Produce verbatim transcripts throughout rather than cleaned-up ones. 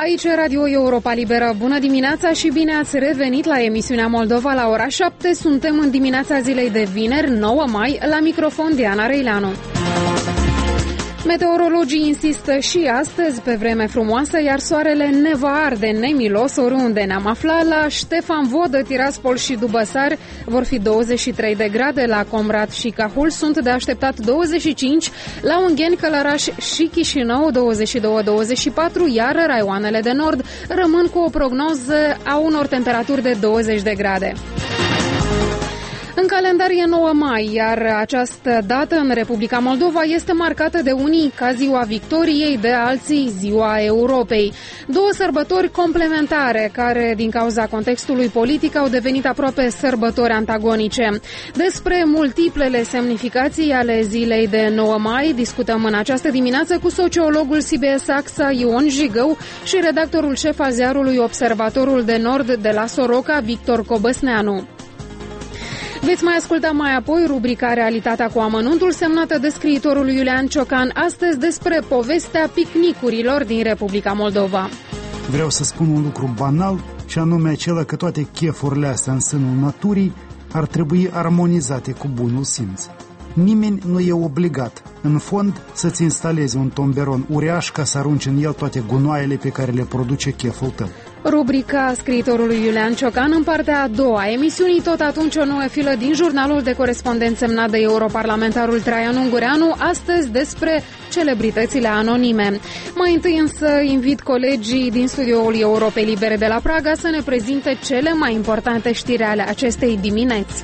Aici Radio Europa Liberă. Bună dimineața și bine ați revenit la emisiunea Moldova la ora șapte. Suntem în dimineața zilei de vineri, nouă mai, la microfon Diana Reileanu. Meteorologii insistă și astăzi pe vreme frumoasă, iar soarele ne va arde nemilos oriunde ne-am aflat. La Ștefan Vodă, Tiraspol și Dubăsar vor fi douăzeci și trei de grade, la Comrat și Cahul sunt de așteptat douăzeci și cinci, la Ungheni, Călăraș și Chișinău douăzeci și doi douăzeci și patru, iar raioanele de nord rămân cu o prognoză a unor temperaturi de douăzeci de grade. În calendar e nouă mai, iar această dată în Republica Moldova este marcată de unii ca ziua victoriei, de alții ziua Europei. Două sărbători complementare care, din cauza contextului politic, au devenit aproape sărbători antagonice. Despre multiplele semnificații ale zilei de nouă mai discutăm în această dimineață cu sociologul S I B S A X A Ion Jigău și redactorul șef al ziarului Observatorul de Nord de la Soroca, Victor Cobăsneanu. Veți mai asculta mai apoi rubrica Realitatea cu amănuntul, semnată de scriitorul Iulian Ciocan, astăzi despre povestea picnicurilor din Republica Moldova. Vreau să spun un lucru banal, și anume acela că toate chefurile astea în sânul naturii ar trebui armonizate cu bunul simț. Nimeni nu e obligat, în fond, să-ți instalezi un tomberon uriaș ca să arunci în el toate gunoaiele pe care le produce cheful tău. Rubrica scriitorului Iulian Ciocan în partea a doua a emisiunii, tot atunci o nouă filă din jurnalul de corespondent semnat de europarlamentarul Traian Ungureanu, astăzi despre celebritățile anonime. Mai întâi însă invit colegii din studioul Europei Libere de la Praga să ne prezinte cele mai importante știri ale acestei dimineți.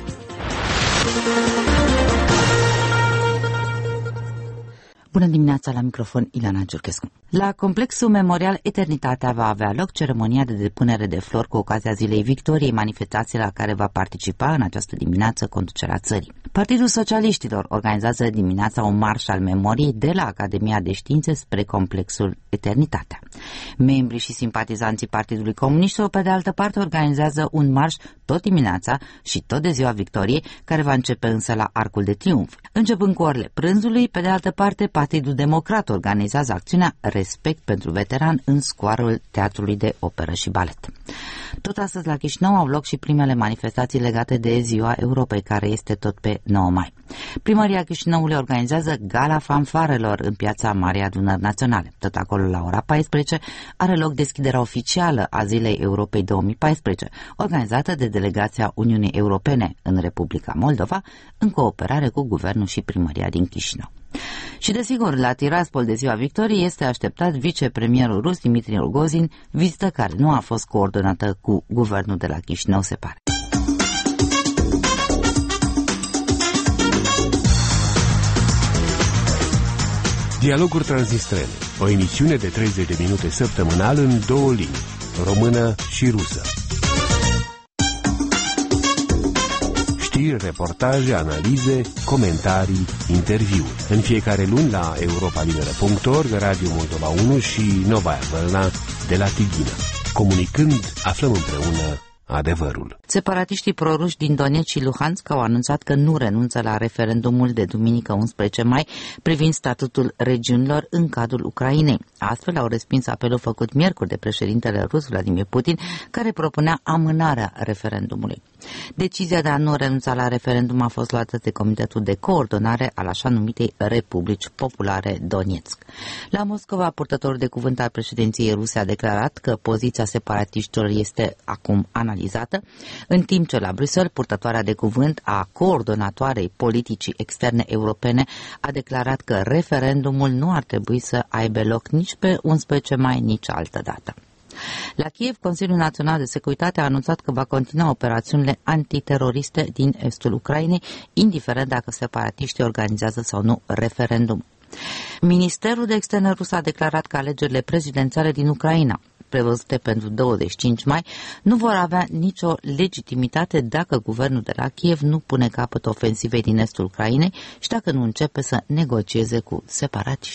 Bună dimineața, la microfon Ileana Giurchescu. La Complexul Memorial Eternitatea va avea loc ceremonia de depunere de flori cu ocazia Zilei Victoriei, manifestație la care va participa în această dimineață conducerea țării. Partidul Socialiștilor organizează dimineața un marș al memoriei de la Academia de Științe spre Complexul Eternitatea. Membrii și simpatizanții Partidului Comuniștilor, pe de altă parte, organizează un marș tot dimineața și tot de Ziua Victoriei, care va începe însă la Arcul de Triunf. Începând cu orele prânzului, pe de altă parte, Partidul Democrat organizează acțiunea Respect pentru veteran în scoarul Teatrului de Operă și Balet. Tot astăzi la Chișinău au loc și primele manifestații legate de Ziua Europei, care este tot pe nouă mai. Primăria Chișinăului organizează Gala Fanfarelor în piața Marii Adunări Naționale. Tot acolo, la ora paisprezece, are loc deschiderea oficială a Zilei Europei două mii paisprezece, organizată de delegația Uniunii Europene în Republica Moldova, în cooperare cu Guvernul și Primăria din Chișinău. Și desigur, la Tiraspol de Ziua Victoriei este așteptat vicepremierul rus Dmitri Rogozin, vizită care nu a fost coordonată cu guvernul de la Chișinău, se pare. Dialoguri Transnistrene, o emisiune de treizeci de minute săptămânal în două limbi, română și rusă. Știri, reportaje, analize, comentarii, interviuri. În fiecare luni la europa liberă punct org, Radio Moldova unu și Novaya Vălna de la Tighina. Comunicând, aflăm împreună adevărul. Separatiștii proruși din Donetsk și Luhansk au anunțat că nu renunță la referendumul de duminică unsprezece mai privind statutul regiunilor în cadrul Ucrainei. Astfel au respins apelul făcut miercuri de președintele rus Vladimir Putin, care propunea amânarea referendumului. Decizia de a nu renunța la referendum a fost luată de Comitetul de Coordonare al așa numitei Republici Populare Donetsk. La Moscova, purtătorul de cuvânt al președinției ruse a declarat că poziția separatiștilor este acum analizată, în timp ce la Bruxelles, purtătoarea de cuvânt a coordonatoarei politicii externe europene a declarat că referendumul nu ar trebui să aibă loc nici pe unsprezece mai, nici altă dată. La Kiev, Consiliul Național de Securitate a anunțat că va continua operațiunile antiteroriste din estul Ucrainei, indiferent dacă separatiștii organizează sau nu referendum. Ministerul de Externe rus a declarat că alegerile prezidențiale din Ucraina, prevăzute pentru douăzeci și cinci mai, nu vor avea nicio legitimitate dacă guvernul de la Kiev nu pune capăt ofensivei din estul Ucrainei și dacă nu începe să negocieze cu separatiștii.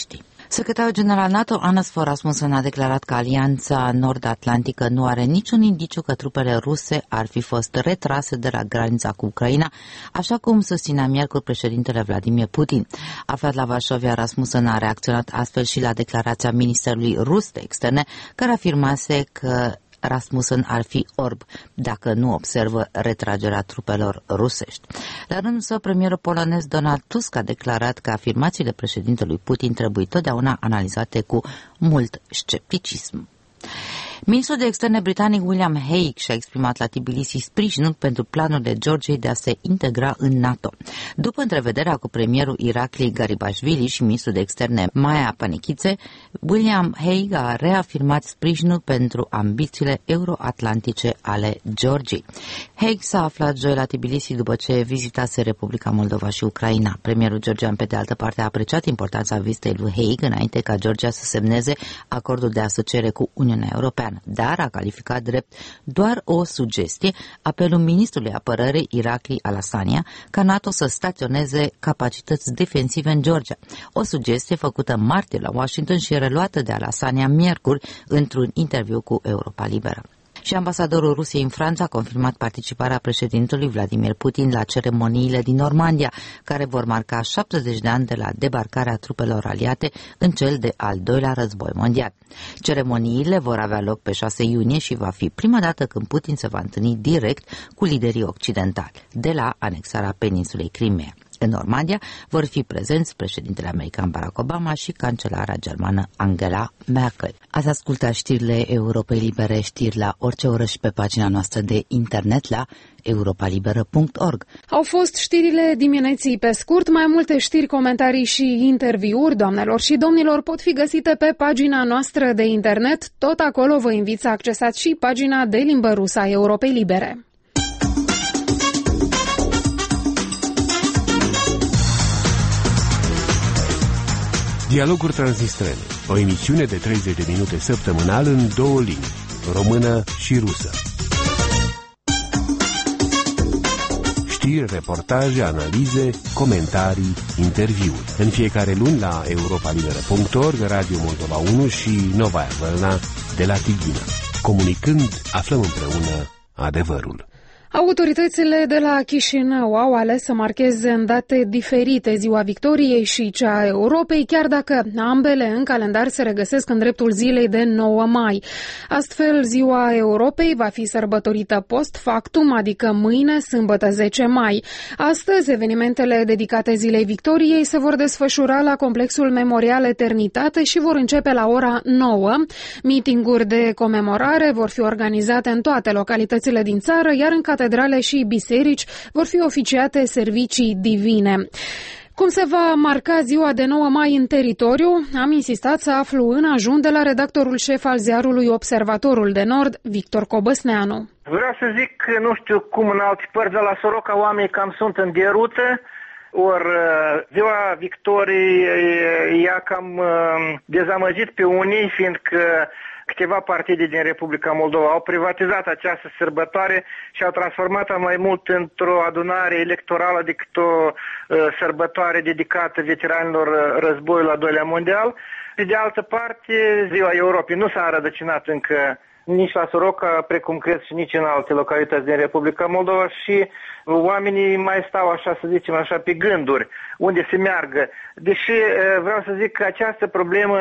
Secretarul general NATO, Anders Fogh Rasmussen, a declarat că Alianța Nord-Atlantică nu are niciun indiciu că trupele ruse ar fi fost retrase de la granița cu Ucraina, așa cum susținea miercuri președintele Vladimir Putin. Aflat la Varșovia, Rasmussen a reacționat astfel și la declarația Ministerului Rus de Externe, care afirmase că Rasmussen ar fi orb dacă nu observă retragerea trupelor rusești. La rândul său, premierul polonez Donald Tusk a declarat că afirmațiile președintelui Putin trebuie totdeauna analizate cu mult scepticism. Ministrul de Externe britanic William Hague și-a exprimat la Tbilisi sprijinul pentru planurile Georgiei de a se integra în NATO. După întrevederea cu premierul Irakli Garibashvili și ministrul de Externe Maia Panichidze, William Hague a reafirmat sprijinul pentru ambițiile euroatlantice ale Georgiei. Hague s-a aflat joi la Tbilisi după ce vizitase Republica Moldova și Ucraina. Premierul georgian, pe de altă parte, a apreciat importanța vizitei lui Hague înainte ca Georgia să semneze acordul de asociere cu Uniunea Europeană, dar a calificat drept doar o sugestie apelul ministrului apărării Irakli Alasania ca NATO să staționeze capacități defensive în Georgia. O sugestie făcută marți la Washington și reluată de Alasania miercuri într-un interviu cu Europa Liberă. Și ambasadorul Rusiei în Franța a confirmat participarea președintelui Vladimir Putin la ceremoniile din Normandia, care vor marca șaptezeci de ani de la debarcarea trupelor aliate în cel de al doilea război mondial. Ceremoniile vor avea loc pe șase iunie și va fi prima dată când Putin se va întâlni direct cu liderii occidentali, de la anexarea peninsulei Crimea. În Normandia vor fi prezenți președintele american Barack Obama și cancelara germană Angela Merkel. Ați ascultat știrile Europei Libere, știri la orice oră și pe pagina noastră de internet la europa liberă punct org. Au fost știrile dimineții pe scurt. Mai multe știri, comentarii și interviuri, doamnelor și domnilor, pot fi găsite pe pagina noastră de internet. Tot acolo vă invit să accesați și pagina de limbă rusă a Europei Libere. Dialoguri Transnistrene, o emisiune de treizeci de minute săptămânal în două limbi, română și rusă. Știri, reportaje, analize, comentarii, interviuri. În fiecare luni la europa liberă punct org, Radio Moldova unu și Novaya Vâlna de la Tighina. Comunicând, aflăm împreună adevărul. Autoritățile de la Chișinău au ales să marcheze în date diferite Ziua Victoriei și cea a Europei, chiar dacă ambele în calendar se regăsesc în dreptul zilei de nouă mai. Astfel, Ziua Europei va fi sărbătorită post factum, adică mâine, sâmbătă zece mai. Astăzi, evenimentele dedicate Zilei Victoriei se vor desfășura la Complexul Memorial Eternitate și vor începe la ora nouă. Meetinguri de comemorare vor fi organizate în toate localitățile din țară, iar în catedrale și biserici vor fi oficiate servicii divine. Cum se va marca ziua de nouă mai în teritoriu? Am insistat să aflu în ajun de la redactorul șef al ziarului Observatorul de Nord, Victor Cobăsneanu. Vreau să zic că nu știu cum în alte părți de la Soroca oamenii cam sunt în derută, ori ziua Victoriei i-a cam dezamăgit pe unii, fiindcă câteva partide din Republica Moldova au privatizat această sărbătoare și au transformat-o mai mult într-o adunare electorală decât o uh, sărbătoare dedicată veteranilor războiului al doilea mondial. Și de altă parte, Ziua Europei nu s-a înrădăcinat încă nici la Soroca, precum cred și nici în alte localități din Republica Moldova și oamenii mai stau, așa să zicem, așa pe gânduri, unde se meargă. Deși vreau să zic că această problemă,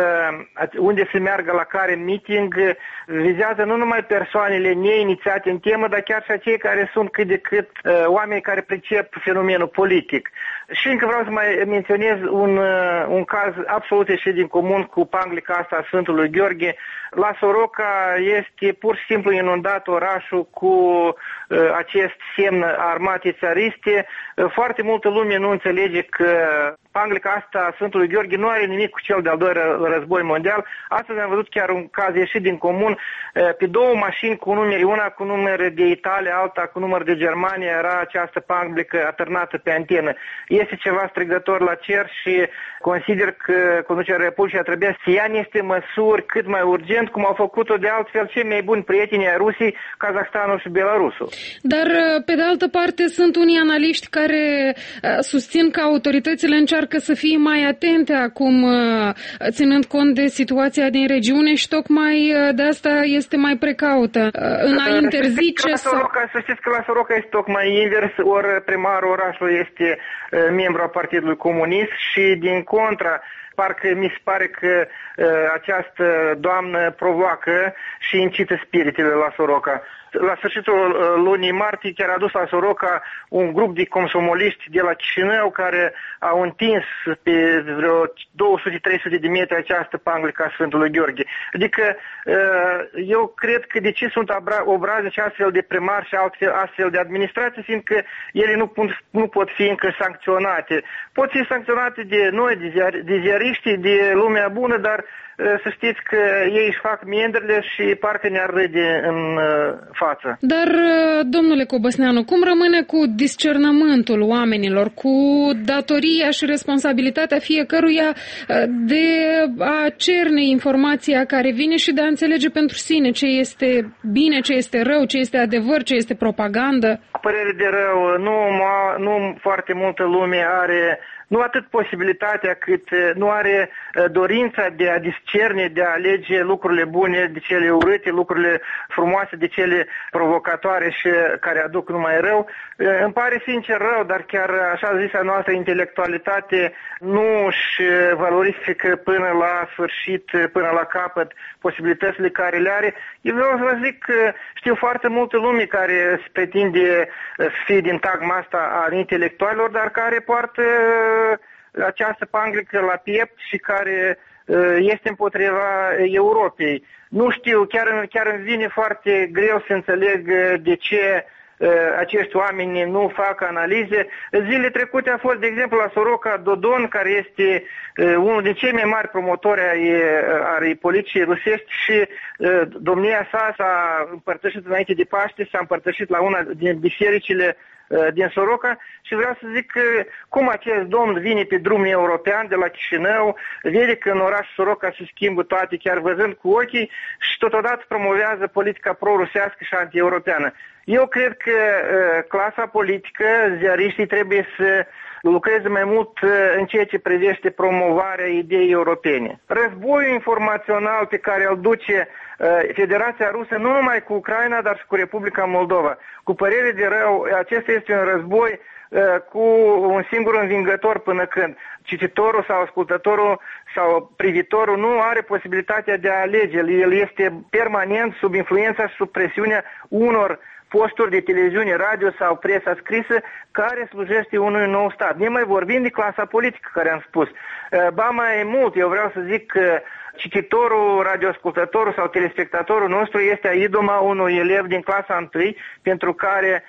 unde se meargă, la care meeting, vizează nu numai persoanele neinițiate în temă, dar chiar și acei care sunt cât de cât oameni care pricep fenomenul politic. Și încă vreau să mai menționez un, un caz absolut ieșit din comun cu panglica asta a Sfântului Gheorghe. La Soroca este pur și simplu inundat orașul cu uh, acest semn armatei țariste. Uh, foarte multă lume nu înțelege că panglica asta a Sfântului Gheorghe nu are nimic cu cel de-al doilea război mondial. Astăzi am văzut chiar un caz ieșit din comun. Uh, pe două mașini cu numere, una cu număr de Italia, alta cu număr de Germania, era această panglică atârnată pe antenă. Este ceva strigător la cer și consider că conducerea Republicii trebuie să ia niște măsuri cât mai urgent, cum au făcut-o de altfel cei mai buni prieteni ai Rusiei, Kazahstanul și Belarusul. Dar, pe de altă parte, sunt unii analiști care susțin că autoritățile încearcă încearcă să fie mai atente acum, ținând cont de situația din regiune și tocmai de asta este mai precaută în a interzice să... Soroca, să știți că la Soroca este tocmai invers, ori primarul orașului este membru al Partidului Comunist și din contra, parcă mi se pare că uh, această doamnă provoacă și incită spiritele la Soroca. La sfârșitul uh, lunii martie chiar a dus la Soroca un grup de comsomoliști de la Chișinău care au întins pe vreo două sute trei sute de metri această panglică a Sfântului Gheorghe. Adică uh, eu cred că de ce sunt obraznici astfel de primari și altfel, astfel de administrații, fiindcă ele nu, pun, nu pot fi încă sancționate. Pot fi sancționate de noi, de, ziar, de ziariștii, de lumea bună, dar să știți că ei își fac miendrile și parcă ne-ar râde în față. Dar, domnule Cobăsneanu, cum rămâne cu discernământul oamenilor, cu datoria și responsabilitatea fiecăruia de a cerne informația care vine și de a înțelege pentru sine ce este bine, ce este rău, ce este adevăr, ce este propagandă? Părere de rău, nu, nu foarte multă lume are nu atât posibilitatea cât nu are dorința de a discerne, de a alege lucrurile bune de cele urâte, lucrurile frumoase de cele provocatoare și care aduc numai rău. Îmi pare sincer rău, dar chiar așa zisa noastră intelectualitate nu își valorifică până la sfârșit, până la capăt posibilitățile care le are. Eu vreau să vă zic că știu foarte multă lume care se pretinde să fie din tagma asta a intelectualilor, dar care poartă această panglică la piept și care este împotriva Europei. Nu știu, chiar, chiar îmi vine foarte greu să înțeleg de ce acești oameni nu fac analize. Zilele trecute a fost, de exemplu, la Soroca Dodon, care este unul din cei mai mari promotori ai, ai poliției rusești și domnia sa s-a împărtășit înainte de Paște, s-a împărtășit la una din bisericile din Soroca și vreau să zic că cum acest domn vine pe drumul european de la Chișinău, vede că în orașul Soroca se schimbă toate, chiar văzând cu ochii, și totodată promovează politica pro-rusească și anti-europeană. Eu cred că uh, clasa politică, ziariștii trebuie să lucreze mai mult uh, în ceea ce privește promovarea ideii europene. Războiul informațional pe care îl duce uh, Federația Rusă, nu numai cu Ucraina, dar și cu Republica Moldova. Cu părere de rău, acesta este un război uh, cu un singur învingător până când cititorul sau ascultătorul sau privitorul nu are posibilitatea de a alege. El este permanent sub influența și sub presiunea unor posturi de televiziune, radio sau presa scrisă care slujește unui nou stat. Ne mai vorbim de clasa politică care am spus. Ba mai mult, eu vreau să zic că cititorul, radioascultătorul sau telespectatorul nostru este idoma unui elev din clasa întâi, pentru care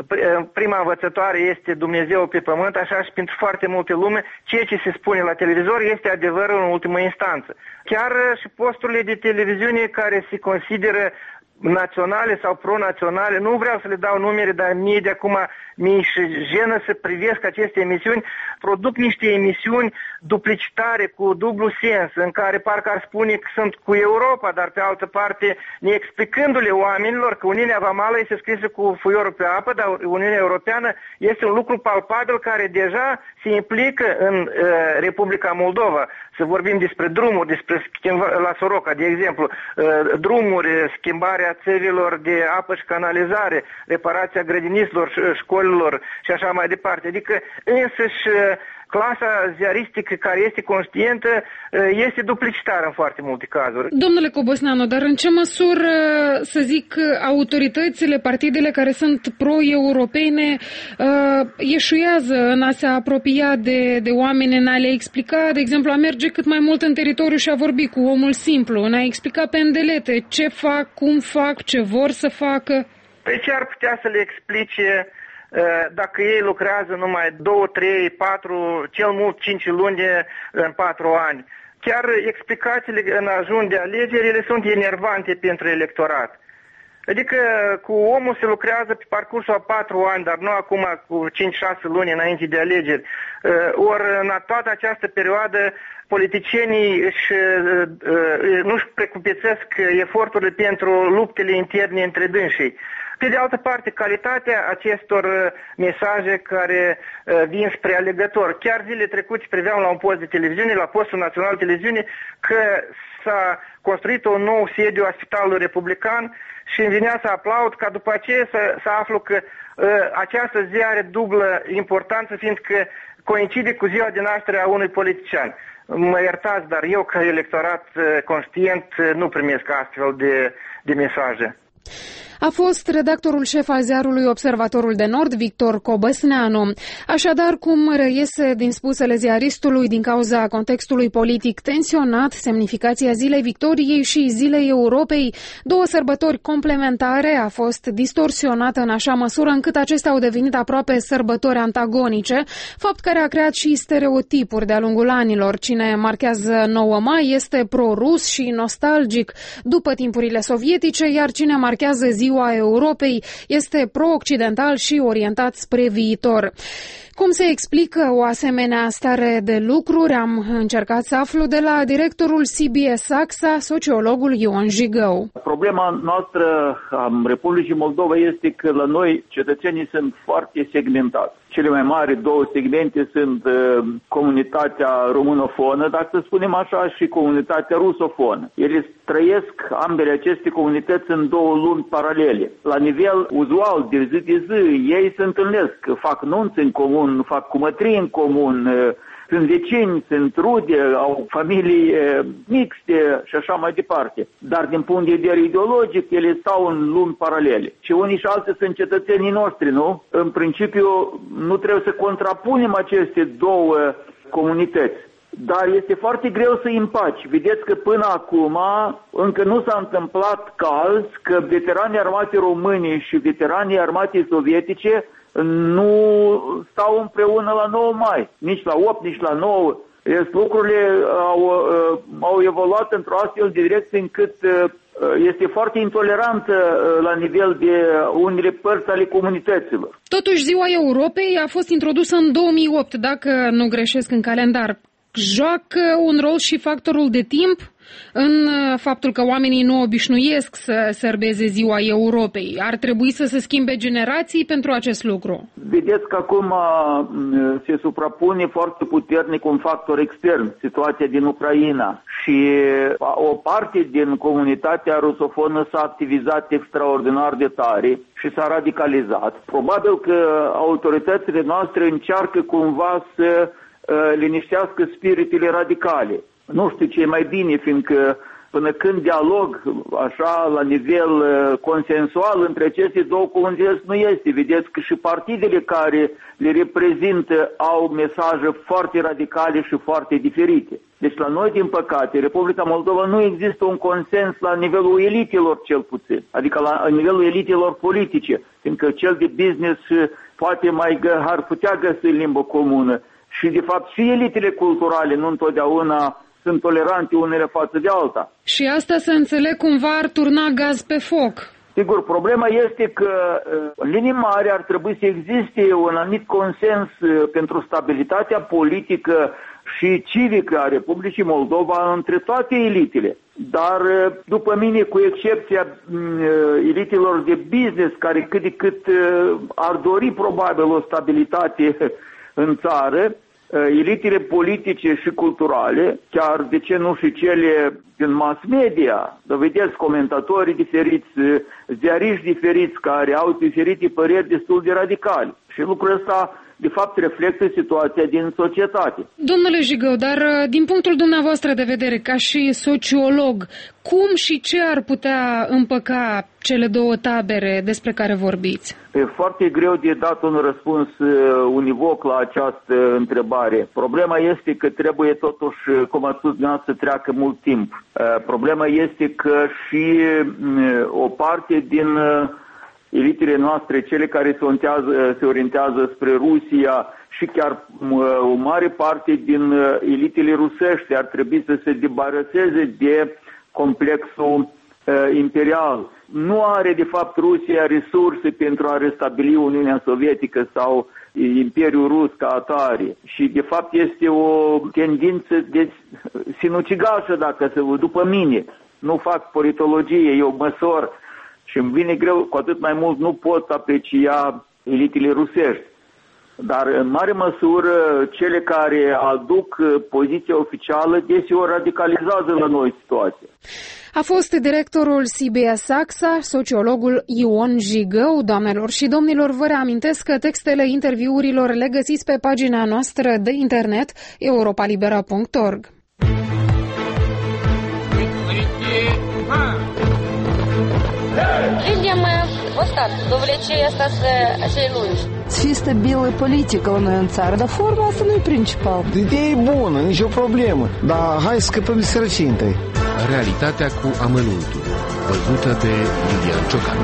prima învățătoare este Dumnezeu pe pământ, așa și pentru foarte multe lume, ceea ce se spune la televizor este adevărul în ultimă instanță. Chiar și posturile de televiziune care se consideră naționale sau pro-naționale, nu vreau să le dau numere, dar mie de acum mi-e jenă să privesc aceste emisiuni, produc niște emisiuni duplicitare, cu dublu sens, în care parcă ar spune că sunt cu Europa, dar pe altă parte ne explicându-le oamenilor că Uniunea Vamală este scrisă cu fuiorul pe apă, dar Uniunea Europeană este un lucru palpabil care deja se implică în uh, Republica Moldova. Să vorbim despre drumuri, despre schimba, la Soroca, de exemplu, uh, drumuri, schimbarea țevilor de apă și canalizare, reparația grădiniților, școlilor și așa mai departe. Adică însăși clasa ziaristică care este conștientă este duplicitară în foarte multe cazuri. Domnule Cobăsneanu, dar în ce măsură, să zic, autoritățile, partidele care sunt pro-europene eșuează în a se apropia de, de oameni, în a le explica, de exemplu, a merge cât mai mult în teritoriu și a vorbi cu omul simplu, în a explica pe îndelete ce fac, cum fac, ce vor să facă? Pe ce ar putea să le explice dacă ei lucrează numai două, trei, patru, cel mult cinci luni în patru ani? Chiar explicațiile în ajun de alegeri, ele sunt enervante pentru electorat. Adică cu omul se lucrează pe parcursul a patru ani, dar nu acum cu cinci șase luni înainte de alegeri. Ori în toată această perioadă politicienii își, nu își precupețesc eforturile pentru luptele interne între dânsii. Pe de altă parte, calitatea acestor mesaje care vin spre alegător. Chiar zilele trecute priveam la un post de televiziune, la postul național de televiziune, că s-a construit un nou sediu a Spitalului Republican și îmi venea să aplaud ca după aceea să, să aflu că uh, această zi are dublă importanță, fiindcă coincide cu ziua de naștere a unui politician. Mă iertați, dar eu ca electorat uh, conștient uh, nu primesc astfel de, de mesaje. A fost redactorul șef al ziarului Observatorul de Nord, Victor Cobăsneanu. Așadar, cum reiese din spusele ziaristului, din cauza contextului politic tensionat, semnificația Zilei Victoriei și Zilei Europei, două sărbători complementare, a fost distorsionată în așa măsură încât acestea au devenit aproape sărbători antagonice, fapt care a creat și stereotipuri de-a lungul anilor. Cine marchează nouă mai este pro-rus și nostalgic după timpurile sovietice, iar cine marchează Ziua Europei este pro-occidental și orientat spre viitor. Cum se explică o asemenea stare de lucruri? Am încercat să aflu de la directorul C B S AXA, sociologul Ion Jigău. Problema noastră a Republicii Moldova este că la noi cetățenii sunt foarte segmentați. Cele mai mari două segmente sunt uh, comunitatea românofonă, dacă să spunem așa, și comunitatea rusofonă. Ele trăiesc, ambele aceste comunități, în două lumi paralele. La nivel uzual, de zi de zi, ei se întâlnesc, fac nunți în comun, fac cumătrii în comun, uh, sunt vecini, sunt rude, au familii mixte și așa mai departe. Dar din punct de vedere ideologic, ele stau în lumi paralele. Și unii și alții sunt cetățenii noștri, nu? În principiu, nu trebuie să contrapunem aceste două comunități. Dar este foarte greu să îi împaci. Vedeți că până acum încă nu s-a întâmplat caz că veteranii armatei române și veteranii armatei sovietice nu stau împreună la nouă mai, nici la opt, nici la nouă. Lucrurile au, au evoluat într-o astfel de direcție încât este foarte intolerantă la nivel de unele părți ale comunităților. Totuși, Ziua Europei a fost introdusă în două mii opt, dacă nu greșesc în calendar. Joacă un rol și factorul de timp în faptul că oamenii nu obișnuiesc să sărbeze Ziua Europei. Ar trebui să se schimbe generații pentru acest lucru. Vedeți că acum se suprapune foarte puternic un factor extern, situația din Ucraina. Și o parte din comunitatea rusofonă s-a activizat extraordinar de tare și s-a radicalizat. Probabil că autoritățile noastre încearcă cumva să liniștească spiritele radicale. Nu știu ce e mai bine, fiindcă până când dialog, așa, la nivel consensual între aceste două comunități nu este. Vedeți că și partidele care le reprezintă au mesaje foarte radicale și foarte diferite. Deci la noi, din păcate, Republica Moldova nu există un consens la nivelul elitelor cel puțin, adică la nivelul elitelor politice, fiindcă cel de business poate mai ar putea găsi limbă comună. Și, de fapt, și elitele culturale nu întotdeauna sunt tolerante unele față de alta. Și asta, să înțeleg, cumva ar turna gaz pe foc. Sigur, problema este că, în linii mari, ar trebui să existe un anumit consens pentru stabilitatea politică și civică a Republicii Moldova între toate elitele. Dar, după mine, cu excepția elitelor de business, care cât de cât ar dori probabil o stabilitate în țară, elitele politice și culturale, chiar de ce nu și cele din mass media, vedeți comentatorii diferiți, ziariști diferiți care au diferite păreri destul de radicali. Și lucrul ăsta, de fapt, reflectă situația din societate. Domnule Jigău, dar din punctul dumneavoastră de vedere, ca și sociolog, cum și ce ar putea împăca cele două tabere despre care vorbiți? E foarte greu de dat un răspuns univoc la această întrebare. Problema este că trebuie totuși, cum ați spus dumneavoastră, să treacă mult timp. Problema este că și o parte din elitele noastre, cele care se orientează, se orientează spre Rusia și chiar o mare parte din elitele rusești ar trebui să se debaraseze de complexul uh, imperial. Nu are, de fapt, Rusia resurse pentru a restabili Uniunea Sovietică sau Imperiul Rus ca atare. Și, de fapt, este o tendință de sinucigașă, dacă se după mine. Nu fac politologie, eu măsor și îmi vine greu, cu atât mai mult nu pot aprecia elitele rusești. Dar în mare măsură cele care aduc poziția oficială deseori radicalizează la noi situația. A fost directorul C B S AXA, sociologul Ion Jigău. Doamnelor și domnilor, vă reamintesc că textele interviurilor le găsiți pe pagina noastră de internet europa libera punct org. Видим Остап, довлечение остаться цей lungi. Чисто белая политика у нас în țară, dar forma asta nu e principal. Ideea e bună, nicio problemă, dar hai să scăpăm de sărăcie întâi. Realitatea cu amănuntul, văzută de Lilian Ciocan.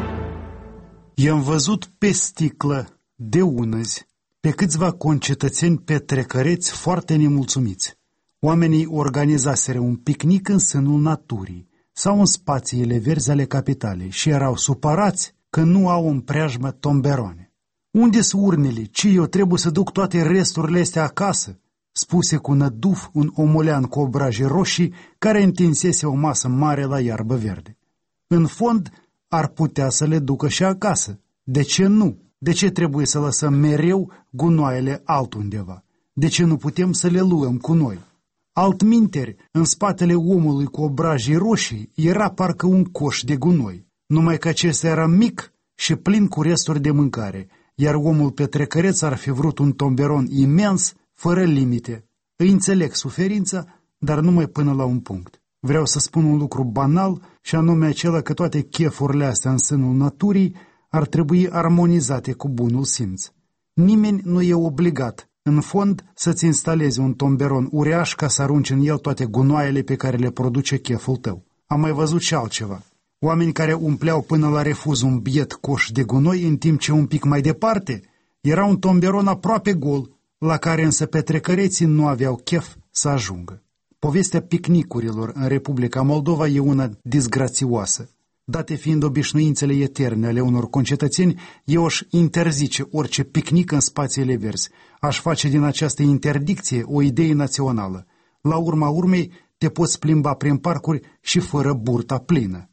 I-am văzut pe sticlă, de unăzi, pe câțiva concetățeni petrecăreți foarte nemulțumiți. Oamenii organizaseră un picnic în sânul naturii sau în spațiile verzi ale capitalei și erau supărați că nu au în preajmă tomberoane. Unde-s urnele? Ce, eu trebuie să duc toate resturile astea acasă? Spuse cu năduf un omolean cu obraje roșii care întinsese o masă mare la iarbă verde. În fond, ar putea să le ducă și acasă. De ce nu? De ce trebuie să lăsăm mereu gunoaiele altundeva? De ce nu putem să le luăm cu noi? Altminteri, în spatele omului cu obrajii roșii era parcă un coș de gunoi, numai că acesta era mic și plin cu resturi de mâncare, iar omul petrecăreț ar fi vrut un tomberon imens, fără limite. Îi înțeleg suferința, dar numai până la un punct. Vreau să spun un lucru banal, și anume acela că toate chefurile astea în sânul naturii ar trebui armonizate cu bunul simț. Nimeni nu e obligat, în fond, să-ți instalezi un tomberon uriaș ca să arunci în el toate gunoaiele pe care le produce cheful tău. Am mai văzut și altceva. Oameni care umpleau până la refuz un biet coș de gunoi, în timp ce un pic mai departe era un tomberon aproape gol, la care însă petrecăreții nu aveau chef să ajungă. Povestea picnicurilor în Republica Moldova e una disgrațioasă. Date fiind obișnuințele eterne ale unor concetățeni, eu aș interzice orice picnic în spațiile verzi. Aș face din această interdicție o idee națională. La urma urmei, te poți plimba prin parcuri și fără burta plină.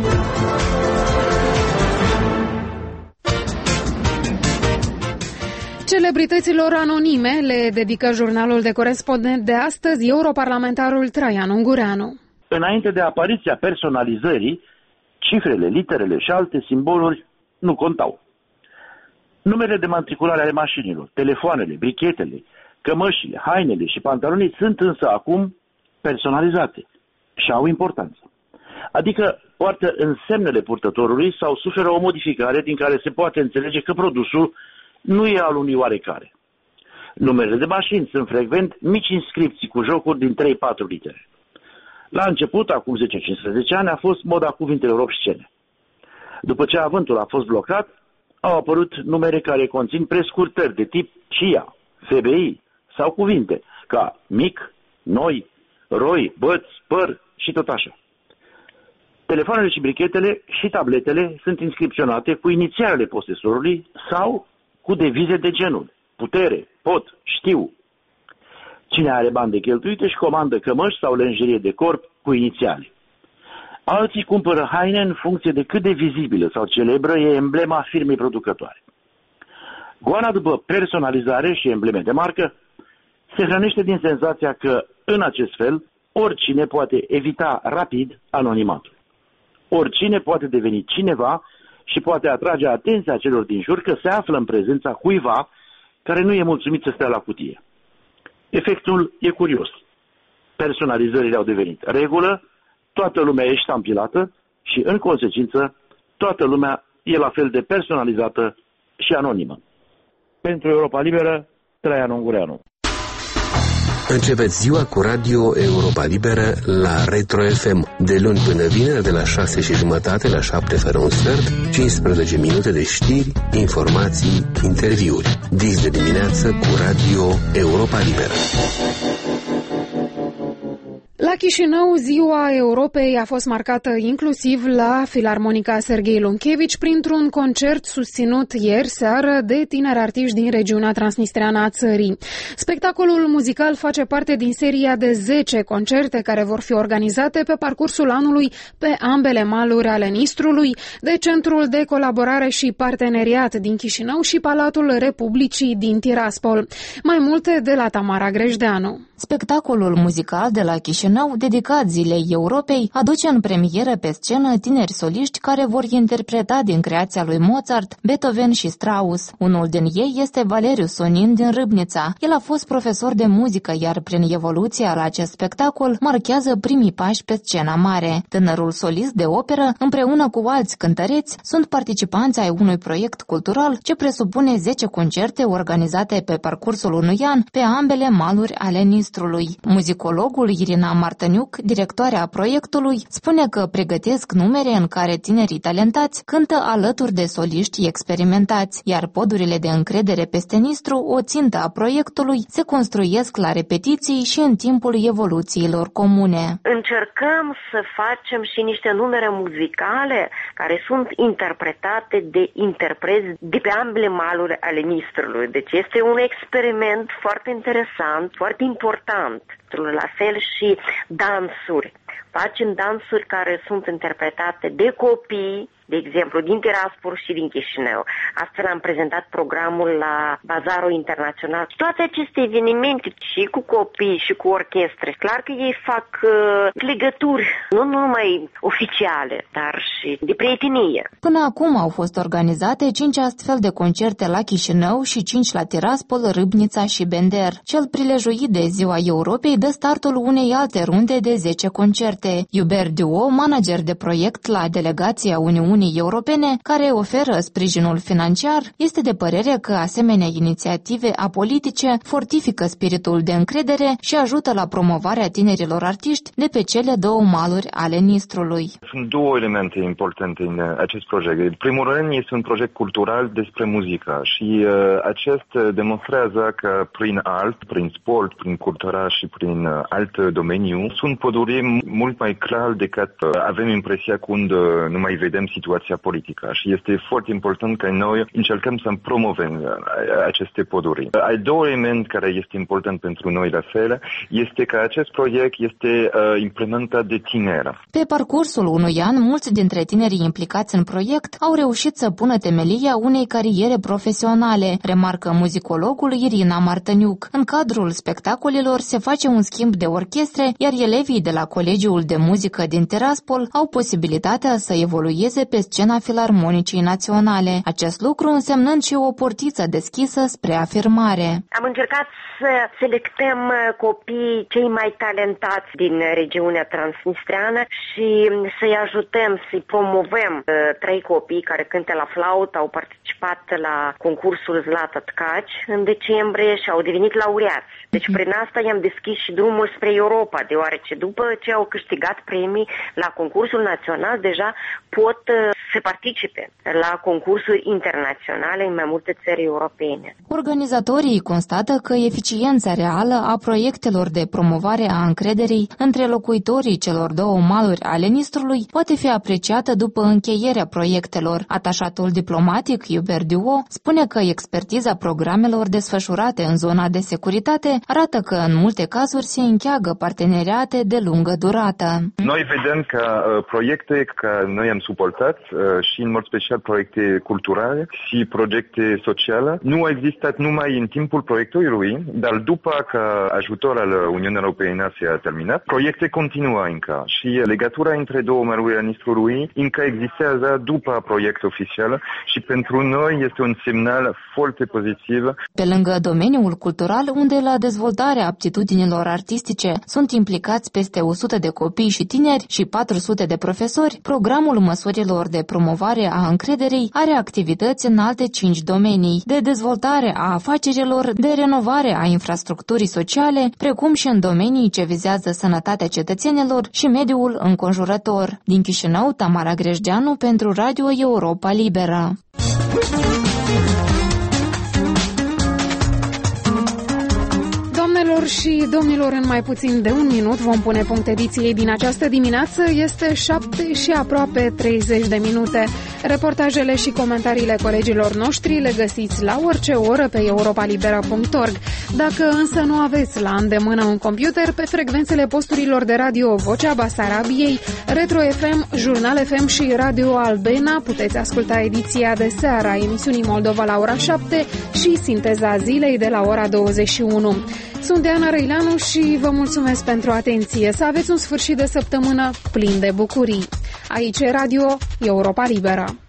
Celebrităților anonime le dedică jurnalul de corespondent de astăzi europarlamentarul Traian Ungureanu. Înainte de apariția personalizării, cifrele, literele și alte simboluri nu contau. Numele de matriculare ale mașinilor, telefoanele, brichetele, cămășile, hainele și pantalonii sunt însă acum personalizate și au importanță. Adică poartă însemnele purtătorului sau suferă o modificare din care se poate înțelege că produsul nu e al unui oarecare. Numerele de mașini sunt frecvent mici inscripții cu jocuri din trei patru litere. La început, acum zece cincisprezece ani, a fost moda cuvintelor obscene. După ce avântul a fost blocat, au apărut numere care conțin prescurtări de tip C I A, F B I sau cuvinte ca mic, noi, roi, băți, păr și tot așa. Telefoanele și brichetele și tabletele sunt inscripționate cu inițialele posesorului sau cu devize de genul putere, pot, știu. Cine are bani de cheltuit își comandă cămăși sau lenjerie de corp cu inițiale. Alții cumpără haine în funcție de cât de vizibilă sau celebră e emblema firmei producătoare. Goana după personalizare și embleme de marcă se hrănește din senzația că, în acest fel, oricine poate evita rapid anonimatul. Oricine poate deveni cineva și poate atrage atenția celor din jur că se află în prezența cuiva care nu e mulțumit să stea la cutie. Efectul e curios. Personalizările au devenit regulă, toată lumea e ștampilată și, în consecință, toată lumea e la fel de personalizată și anonimă. Pentru Europa Liberă, Traian Ungureanu. Începeți ziua cu Radio Europa Liberă la Retro F M, de luni până vineri, de la șase și jumătate la șapte fără un sfert, cincisprezece minute de știri, informații, interviuri. Dis de dimineață cu Radio Europa Liberă. La Chișinău, Ziua Europei a fost marcată inclusiv la Filarmonica Serghei Lunchevici printr-un concert susținut ieri seară de tineri artiști din regiunea transnistreană a țării. Spectacolul muzical face parte din seria de zece concerte care vor fi organizate pe parcursul anului pe ambele maluri ale Nistrului, de Centrul de Colaborare și Parteneriat din Chișinău și Palatul Republicii din Tiraspol. Mai multe de la Tamara Grejdeanu. Spectacolul muzical de la Chișinău, dedicat Zilei Europei, aduce în premieră pe scenă tineri soliști care vor interpreta din creația lui Mozart, Beethoven și Strauss. Unul din ei este Valeriu Sonin din Râbnița. El a fost profesor de muzică, iar prin evoluția la acest spectacol marchează primii pași pe scena mare. Tânărul solist de operă, împreună cu alți cântăreți, sunt participanți ai unui proiect cultural ce presupune zece concerte organizate pe parcursul unui an pe ambele maluri ale Nistrului. Muzicologul Irina Martăniuc, directoarea proiectului, spune că pregătesc numere în care tinerii talentați cântă alături de soliști experimentați, iar podurile de încredere peste Nistru, o țintă a proiectului, se construiesc la repetiții și în timpul evoluțiilor comune. Încercăm să facem și niște numere muzicale care sunt interpretate de interpreți de pe ambele maluri ale Nistrului. Deci este un experiment foarte interesant, foarte important. La fel și dansuri. Facem dansuri care sunt interpretate de copii, de exemplu, din Tiraspol și din Chișinău. Astfel am prezentat programul la Bazarul Internațional. Toate aceste evenimente, și cu copii, și cu orchestre, clar că ei fac uh, legături, nu numai oficiale, dar și de prietenie. Până acum au fost organizate cinci astfel de concerte la Chișinău și cinci la Tiraspol, Râbnița și Bender. Cel prilejuit de Ziua Europei dă startul unei alte runde de zece concerte. Hubert Duo, manager de proiect la delegația Uniunii Europene, care oferă sprijinul financiar, este de părere că asemenea inițiative apolitice fortifică spiritul de încredere și ajută la promovarea tinerilor artiști de pe cele două maluri ale Nistrului. Sunt două elemente importante în acest proiect. În primul rând, este un proiect cultural despre muzică și uh, acest demonstrează că prin art, prin sport, prin cultură și prin uh, alt domeniu, sunt păduri mult mai clar decât uh, avem impresia când uh, nu mai vedem situația politică și este foarte important că noi încercăm să promovăm aceste păduri. Al doilea element care este important pentru noi la fel este că acest proiect este uh, implementat de tineri. Pe parcursul unui an, mulți dintre tinerii implicați în proiect au reușit să pună temelia unei cariere profesionale, remarcă muzicologul Irina Martăniuc. În cadrul spectacolelor se face un schimb de orchestre, iar elevii de la Colegiul de Muzică din Tiraspol au posibilitatea să evolueze pe scena Filarmonicii Naționale. Acest lucru însemnând și o portiță deschisă spre afirmare. Am încercat să selectăm copiii cei mai talentați din regiunea transnistreană și să-i ajutăm, să-i promovăm. Trei copii care cântă la flaută au participat la concursul Zlata Tcaci în decembrie și au devenit laureați. Deci prin asta i-am deschis și drumul spre Europa, deoarece după ce au câștigat premii la concursul național, deja pot să participe la concursuri internaționale în mai multe țări europene. Organizatorii constată că eficiența reală a proiectelor de promovare a încrederii între locuitorii celor două maluri ale Nistrului poate fi apreciată după încheierea proiectelor. Atașatul diplomatic Hubert Duo spune că expertiza programelor desfășurate în zona de securitate arată că în multe cazuri se încheagă parteneriate de lungă durată. Noi vedem că uh, proiecte care noi am suportat uh, și în mod special proiecte culturale și proiecte sociale nu au existat numai în timpul proiectului, dar după că ajutorul al Uniunii Europene s-a terminat, proiecte continuă încă și legătura între două maluri ale Nistrului încă existează după proiect oficial și pentru noi este un semnal foarte pozitiv. Pe lângă domeniul cultural, unde la dezvoltarea aptitudinilor artistice sunt implicați peste o sută de copii și tineri și patru sute de profesori, programul măsurilor de promovare a încrederii are activități în alte cinci domenii, de dezvoltare a afacerilor, de renovare a infrastructurii sociale, precum și în domenii ce vizează sănătatea cetățenilor și mediul înconjurător. Din Chișinău, Tamara Grejdeanu pentru Radio Europa Liberă. Doamnelor și domnilor, în mai puțin de un minut vom pune punct ediției din această dimineață. Este șapte și aproape treizeci de minute. Reportajele și comentariile colegilor noștri le găsiți la orice oră pe europa libera punct org. Dacă însă nu aveți la îndemână un computer, pe frecvențele posturilor de radio Vocea Basarabiei, Retro F M, Jurnal F M și Radio Albena puteți asculta ediția de seară a emisiunii Moldova la ora șapte și Sinteza zilei de la ora douăzeci și unu. Sunt Diana Răileanu și vă mulțumesc pentru atenție. Să aveți un sfârșit de săptămână plin de bucurii. Aici e Radio Europa Liberă.